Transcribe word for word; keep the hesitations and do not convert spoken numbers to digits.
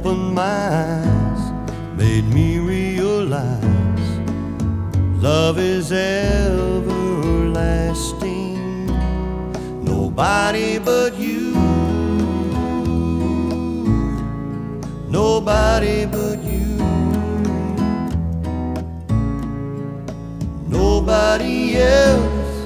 opened my eyes, made me realize love is everlasting. Nobody but you, nobody but you, nobody else